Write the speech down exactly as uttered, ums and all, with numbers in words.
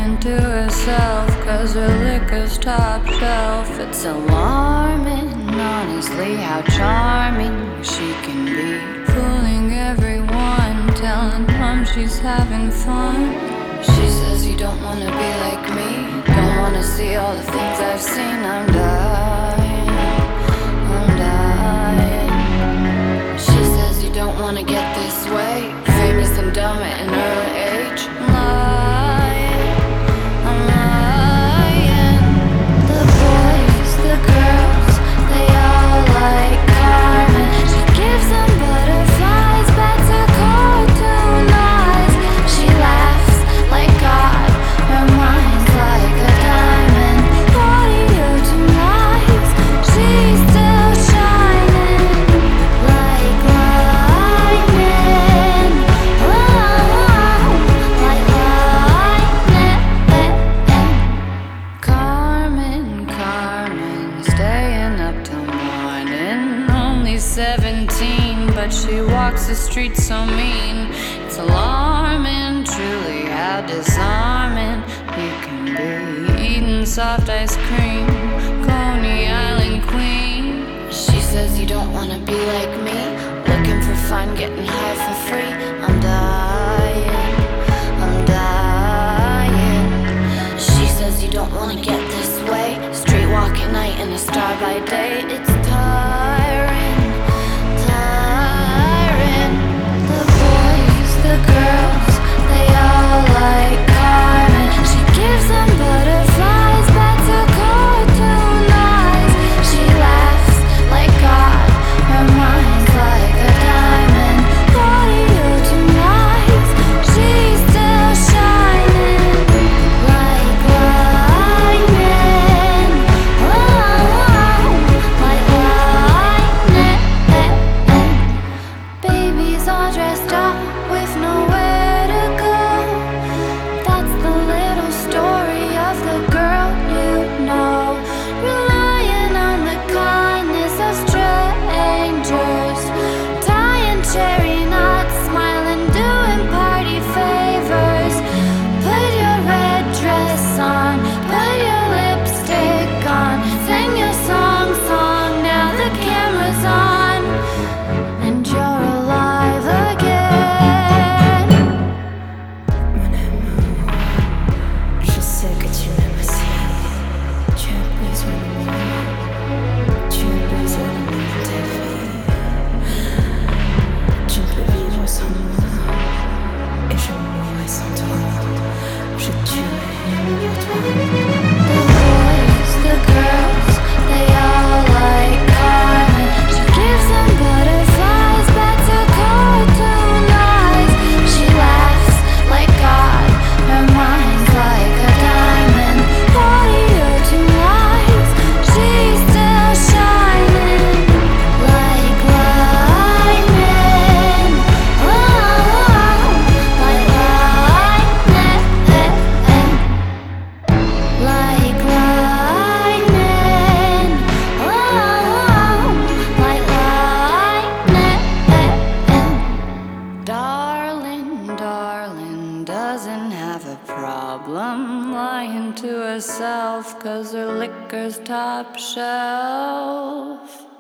lying to herself, cause her liquor's top shelf. It's alarming, honestly, how charming she can be. Fooling everyone, telling them she's having fun. She says you don't wanna be like me, don't wanna see all the things I've seen. I'm dying, I'm dying. She says you don't wanna get this way, famous and dumb at an early age. I'm lying, I'm lying. The boys, the girls, they all like Carmen. She gives them butterflies, bats her cartoon eyes. She laughs like God, her mind's like a diamond. Body of two lies, she's still shining like lightning. Oh, like lightning. Carmen, Carmen, staying up till morning. Only seventeen, but she walks the streets so mean. It's alarming, truly, how disarming you can be. Eating soft ice cream, Coney Island queen. She says you don't wanna be like me, looking for fun, getting high for free. I'm dying, I'm dying. She says you don't wanna get this way, street walk at night and a star by day. It's tiring, tiring. The boys, the girls, they all like Carmen. She gives them butterflies, bats her cartoon eyes. She laughs like God, her mind's like a diamond. Body of two lies, she's still shining like lightning. Oh, like lightning. Babies all dressed up with nowhere to go. That's the little story of the girl you know. Relying on the kindness of strangers, tying cherry knots, smiling, doing party favors. Put your red dress on, put your lipstick on, sing your song, song, now the camera's on, and you're alive again. Mon amour, je sais que tu m'aimes aussi. Tu as besoin de moi, tu as besoin de moi dans ta vie. Tu ne peux vivre sans moi, et je mourrai sans toi. Je tuerai pour toi. The boys, the girls, they all like Carmen. She gives them butterflies, bats her cartoon eyes. She laughs like God, her mind's like a diamond. Body of two lies, she's still shining like lightning. Oh, like lightning. Like lightning, oh, like lightning. Darling, darling, doesn't have a problem lying to herself, cause her liquor's top shelf.